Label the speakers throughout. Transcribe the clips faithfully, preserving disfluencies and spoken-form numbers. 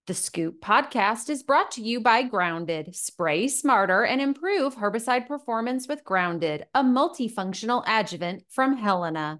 Speaker 1: The Scoop podcast is brought to you by Grounded. Spray smarter and improve herbicide performance with Grounded, a multifunctional adjuvant from Helena.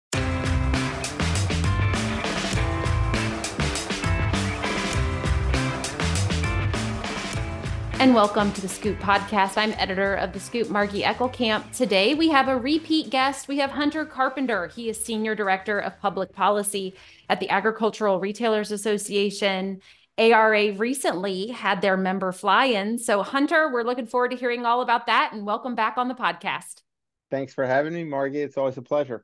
Speaker 1: And welcome to the Scoop podcast. I'm editor of the Scoop, Margie Eckelkamp. Today we have a repeat guest. We have Hunter Carpenter. He is Senior Director of Public Policy at the Agricultural Retailers Association. A R A recently had their member fly-in. So Hunter, we're looking forward to hearing all about that, and welcome back on the podcast.
Speaker 2: Thanks for having me, Margie. It's always a pleasure.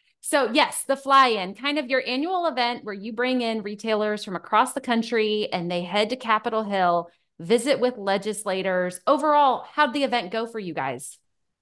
Speaker 1: So yes, the fly-in, kind of your annual event where you bring in retailers from across the country and they head to Capitol Hill, visit with legislators. Overall, how'd the event go for you guys?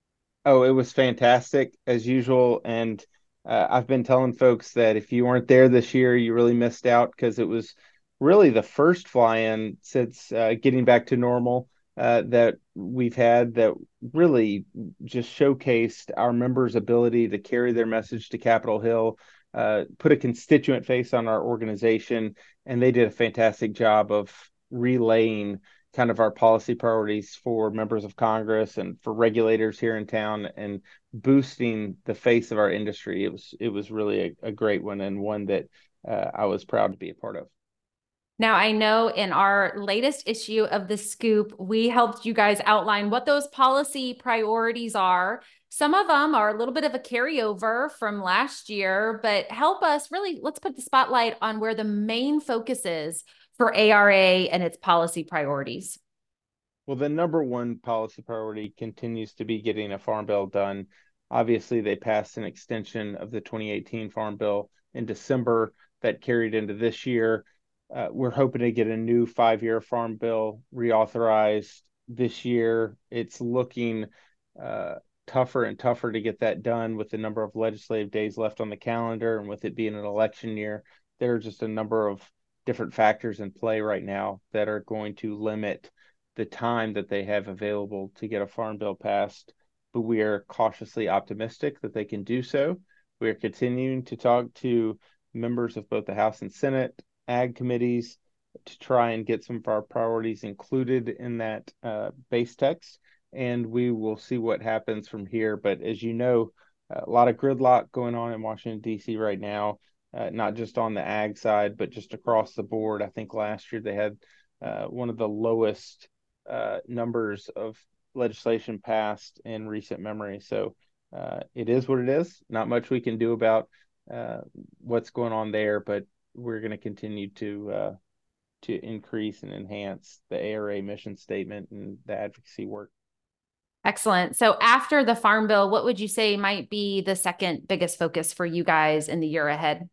Speaker 2: Oh, it was fantastic as usual. And uh, I've been telling folks that if you weren't there this year, you really missed out, because it was really the first fly-in since uh, getting back to normal uh, that we've had, that really just showcased our members' ability to carry their message to Capitol Hill, uh, put a constituent face on our organization, and they did a fantastic job of relaying kind of our policy priorities for members of Congress and for regulators here in town, and boosting the face of our industry. It was it was really a, a great one, and one that uh, I was proud to be a part of.
Speaker 1: Now, I know in our latest issue of The Scoop, we helped you guys outline what those policy priorities are. Some of them are a little bit of a carryover from last year, but help us really, let's put the spotlight on where the main focus is for A R A and its policy priorities.
Speaker 2: Well, the number one policy priority continues to be getting a farm bill done. Obviously, they passed an extension of the twenty eighteen farm bill in December that carried into this year. Uh, we're hoping to get a new five-year farm bill reauthorized this year. It's looking uh, tougher and tougher to get that done with the number of legislative days left on the calendar, and with it being an election year. There are just a number of different factors in play right now that are going to limit the time that they have available to get a farm bill passed. But we are cautiously optimistic that they can do so. We are continuing to talk to members of both the House and Senate ag committees to try and get some of our priorities included in that uh, base text, and we will see what happens from here. But as you know, a lot of gridlock going on in Washington, D C right now, uh, not just on the ag side, but just across the board. I think last year they had uh, one of the lowest uh, numbers of legislation passed in recent memory. So uh, it is what it is. Not much we can do about uh, what's going on there, but we're going to continue to uh, to increase and enhance the A R A mission statement and the advocacy work.
Speaker 1: Excellent. So after the farm bill, what would you say might be the second biggest focus for you guys in the year ahead?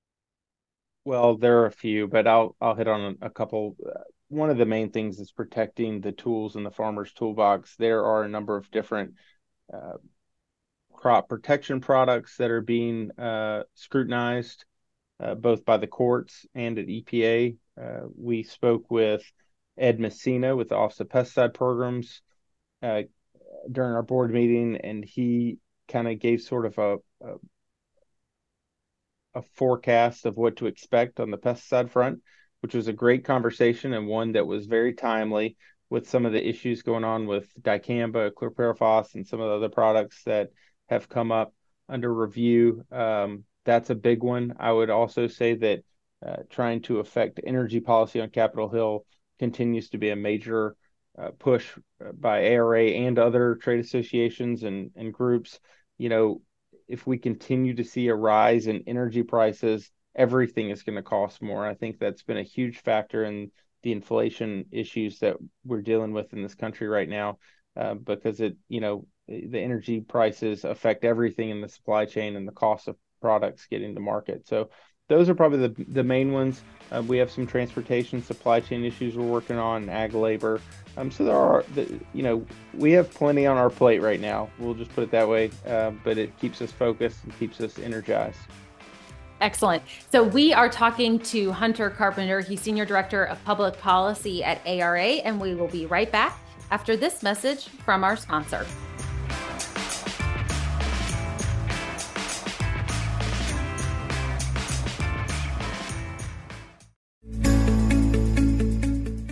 Speaker 2: Well, there are a few, but I'll I'll hit on a couple. One of the main things is protecting the tools in the farmer's toolbox. There are a number of different uh, crop protection products that are being uh, scrutinized, Uh, both by the courts and at E P A. Uh, we spoke with Ed Messina with the Office of Pesticide Programs uh, during our board meeting, and he kind of gave sort of a, a a forecast of what to expect on the pesticide front, which was a great conversation, and one that was very timely with some of the issues going on with dicamba, chlorpyrifos, and some of the other products that have come up under review. Um, That's a big one. I would also say that uh, trying to affect energy policy on Capitol Hill continues to be a major uh, push by A R A and other trade associations and, and groups. You know, if we continue to see a rise in energy prices, everything is going to cost more. I think that's been a huge factor in the inflation issues that we're dealing with in this country right now, uh, because it, you know, the energy prices affect everything in the supply chain and the cost of products getting to market. So those are probably the the main ones. Uh, we have some transportation supply chain issues we're working on, and ag labor. Um, so there are, the, you know, we have plenty on our plate right now. We'll just put it that way. Uh, but it keeps us focused and keeps us energized.
Speaker 1: Excellent. So we are talking to Hunter Carpenter. He's Senior Director of Public Policy at A R A, and we will be right back after this message from our sponsor.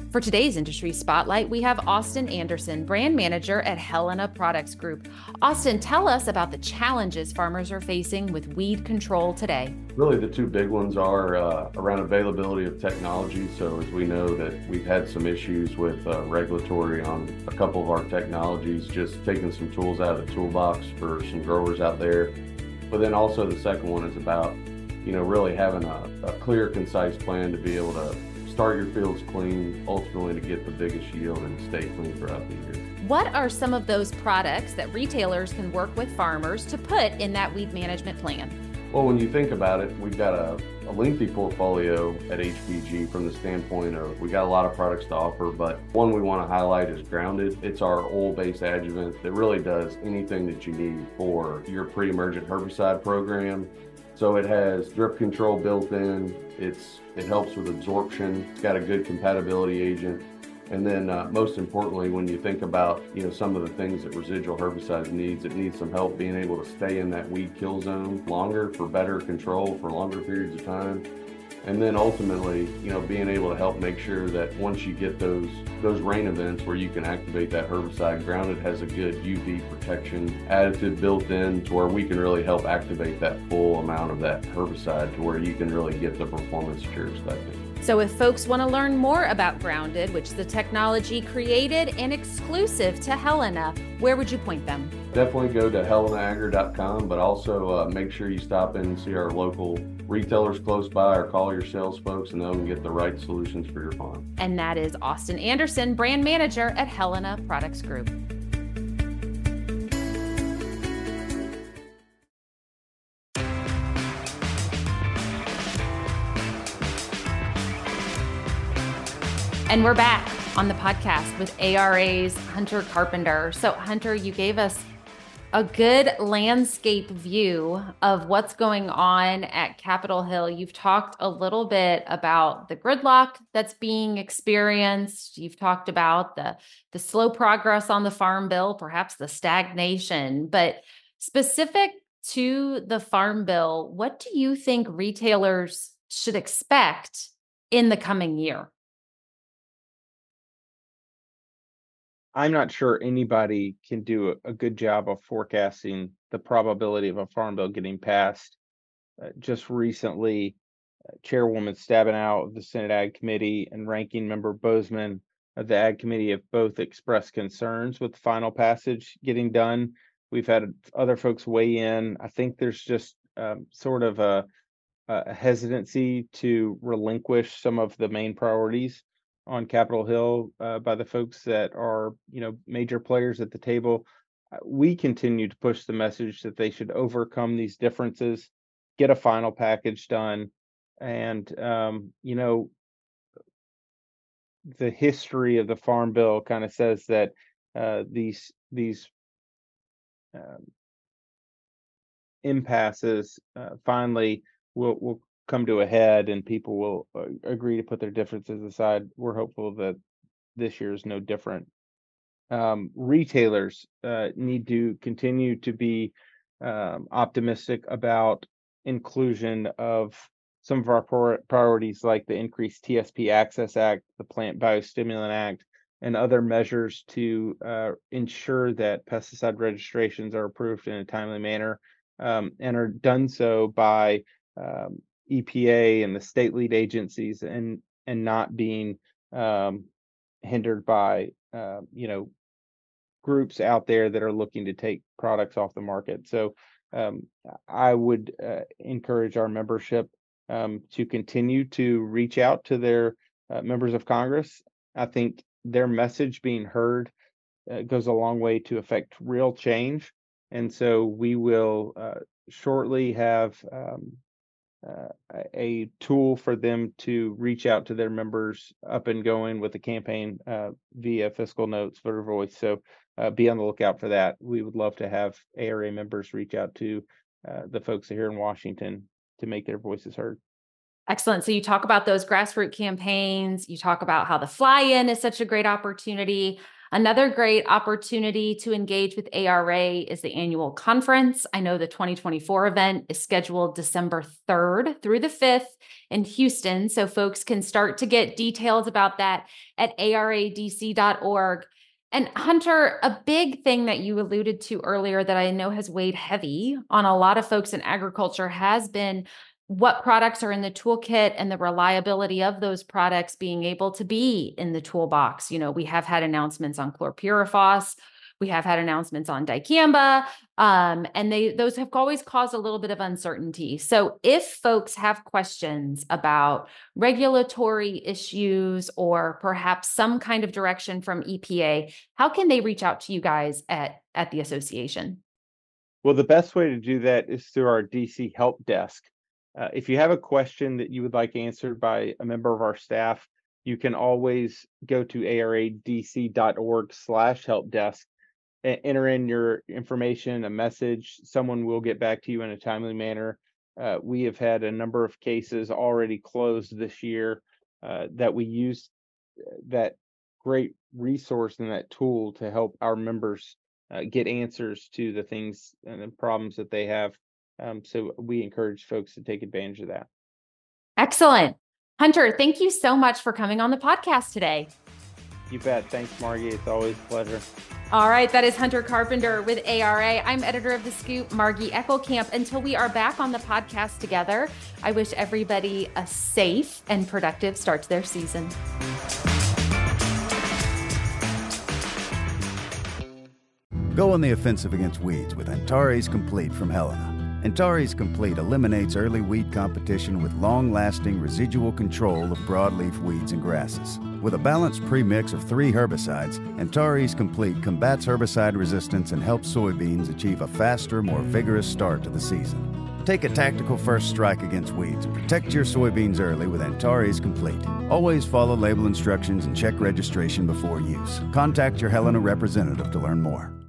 Speaker 1: For today's industry spotlight, we have Austin Anderson, brand manager at Helena Products Group. Austin, tell us about the challenges farmers are facing with weed control today.
Speaker 3: Really, the two big ones are uh, around availability of technology. So as we know that we've had some issues with uh, regulatory on a couple of our technologies, just taking some tools out of the toolbox for some growers out there. But then also the second one is about, you know, really having a, a clear, concise plan to be able to start your fields clean, ultimately to get the biggest yield and stay clean throughout the year.
Speaker 1: What are some of those products that retailers can work with farmers to put in that weed management plan?
Speaker 3: Well, when you think about it, we've got a, a lengthy portfolio at H P G from the standpoint of we got a lot of products to offer, but one we want to highlight is Grounded. It's our oil-based adjuvant that really does anything that you need for your pre-emergent herbicide program. So it has drip control built in, it's, it helps with absorption, it's got a good compatibility agent. And then uh, most importantly, when you think about, you know, some of the things that residual herbicides needs, it needs some help being able to stay in that weed kill zone longer for better control for longer periods of time. And then ultimately, you know, being able to help make sure that once you get those those rain events where you can activate that herbicide, Grounded has a good U V protection additive built in to where we can really help activate that full amount of that herbicide to where you can really get the performance that you're expecting.
Speaker 1: So if folks want to learn more about Grounded, which is the technology created and exclusive to Helena, where would you point them?
Speaker 3: Definitely go to helena agri dot com, but also uh, make sure you stop in and see our local retailers close by or call your sales folks and they'll get the right solutions for your farm.
Speaker 1: And that is Austin Anderson, brand manager at Helena Products Group. And we're back on the podcast with A R A's Hunter Carpenter. So Hunter, you gave us a good landscape view of what's going on at Capitol Hill. You've talked a little bit about the gridlock that's being experienced. You've talked about the, the slow progress on the Farm Bill, perhaps the stagnation, but specific to the Farm Bill, what do you think retailers should expect in the coming year?
Speaker 2: I'm not sure anybody can do a, a good job of forecasting the probability of a farm bill getting passed. Uh, just recently, uh, Chairwoman Stabenow of the Senate Ag Committee and Ranking Member Bozeman of the Ag Committee have both expressed concerns with the final passage getting done. We've had other folks weigh in. I think there's just um, sort of a, a hesitancy to relinquish some of the main priorities on Capitol Hill uh, by the folks that are, you know, major players at the table. Uh, we continue to push the message that they should overcome these differences, get a final package done, and um, you know, the history of the Farm Bill kind of says that uh, these these um, impasses uh, finally will will come to a head and people will uh, agree to put their differences aside. We're hopeful that this year is no different. Um, retailers uh, need to continue to be um, optimistic about inclusion of some of our prior- priorities like the increased T S P Access Act, the Plant Biostimulant Act, and other measures to uh, ensure that pesticide registrations are approved in a timely manner um, and are done so by um, E P A and the state lead agencies and and not being um, hindered by uh, you know groups out there that are looking to take products off the market. So um, I would uh, encourage our membership um, to continue to reach out to their uh, members of Congress. I think their message being heard uh, goes a long way to affect real change. And so we will uh, shortly have um, uh, a tool for them to reach out to their members up and going with the campaign uh, via Fiscal Notes, Voter Voice. So uh, be on the lookout for that. We would love to have A R A members reach out to uh, the folks here in Washington to make their voices heard.
Speaker 1: Excellent. So you talk about those grassroots campaigns. You talk about how the fly-in is such a great opportunity. Another great opportunity to engage with A R A is the annual conference. I know the twenty twenty-four event is scheduled December third through the fifth in Houston, so folks can start to get details about that at A R A D C dot org. And Hunter, a big thing that you alluded to earlier that I know has weighed heavy on a lot of folks in agriculture has been what products are in the toolkit and the reliability of those products being able to be in the toolbox. You know, we have had announcements on chlorpyrifos, we have had announcements on dicamba, um, and they those have always caused a little bit of uncertainty. So if folks have questions about regulatory issues or perhaps some kind of direction from E P A, how can they reach out to you guys at, at the association?
Speaker 2: Well, the best way to do that is through our D C help desk. Uh, if you have a question that you would like answered by a member of our staff, you can always go to A R A D C dot org slash help desk, and enter in your information, a message. Someone will get back to you in a timely manner. Uh, we have had a number of cases already closed this year uh, that we use that great resource and that tool to help our members uh, get answers to the things and the problems that they have. Um, so we encourage folks to take advantage of that.
Speaker 1: Excellent. Hunter, thank you so much for coming on the podcast today.
Speaker 2: You bet. Thanks, Margie. It's always a pleasure.
Speaker 1: All right. That is Hunter Carpenter with A R A. I'm editor of The Scoop, Margie Eckelkamp. Until we are back on the podcast together, I wish everybody a safe and productive start to their season.
Speaker 4: Go on the offensive against weeds with Antares Complete from Helena. Antares Complete eliminates early weed competition with long-lasting residual control of broadleaf weeds and grasses. With a balanced premix of three herbicides, Antares Complete combats herbicide resistance and helps soybeans achieve a faster, more vigorous start to the season. Take a tactical first strike against weeds and protect your soybeans early with Antares Complete. Always follow label instructions and check registration before use. Contact your Helena representative to learn more.